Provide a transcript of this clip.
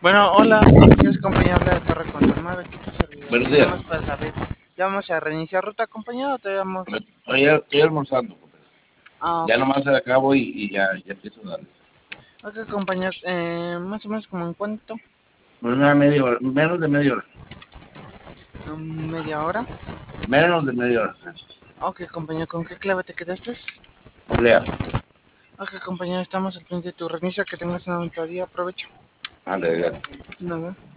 Bueno, hola, buenos días, compañero de Torre Contromada, aquí tu servidor. Buenos días. Llamas para saber, ¿ya vamos a reiniciar ruta, compañero, o te vamos? Oye, estoy almorzando, compadre. Ah, Ya nomás se acabo y ya empiezo a darle. ok, compañero, más o menos como en cuánto, Una media hora, menos de media hora. media hora. Menos de media hora. Ok, compañero, ¿con qué clave te quedaste? Lea. Ok, compañero, estamos al frente de tu reinicio, que tengas una bonita día, aprovecho. Ande, Nada.